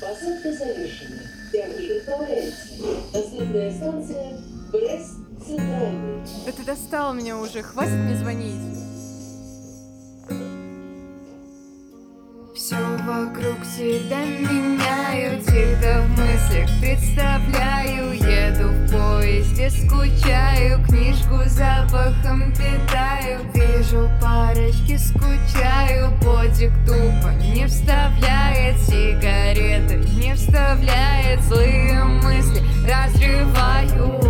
Посадка завершена. Театр отправляется. Последняя станция Брест Центральный. Да ты достал меня уже, хватит мне звонить. Все вокруг себя меняю, тихо в мыслях представляю. Еду в поезде, скучаю, книжку запахом питаю. Вижу парочки, скучаю, подик тупо не вставляет. Сигарета не вставляет, злые мысли разрываю.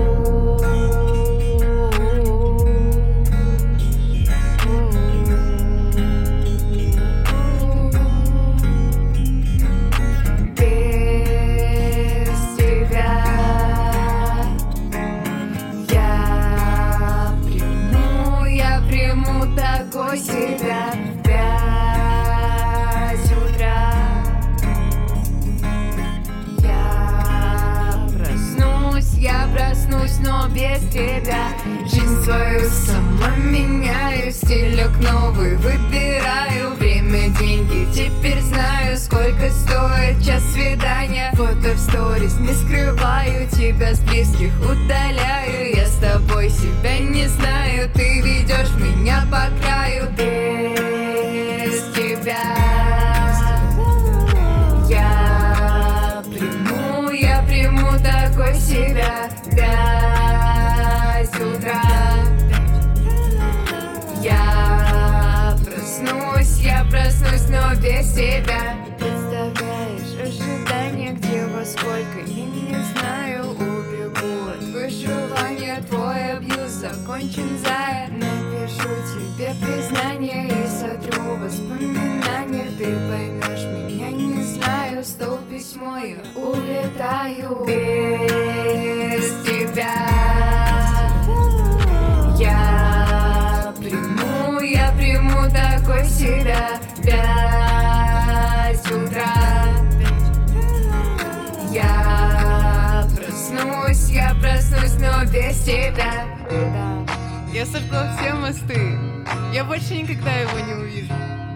Себя в 5 утра. Я проснусь, но без тебя. Жизнь свою сама меняю, стилек новый выбираю. Время, деньги, теперь знаю, сколько стоит час свидания. Фото в сторис не скрываю, тебя с близких удаляю. Я с тобой себя не знаю, ты ведешь меня по краю. Без тебя я приму такой себя. 5 утра. Я проснусь, но без тебя. Представляешь ожидания, где во сколько, я не знаю. Убегу от выживания, твой абьюз закончен, зая. Напишу тебе признание и сотру воспоминания. Ты поймешь меня, не знаю. Стол письмо, я улетаю. Без тебя я приму такой себя. 5 утра. Я проснусь, но без тебя. Я сожгла все мосты. Я больше никогда его не увижу.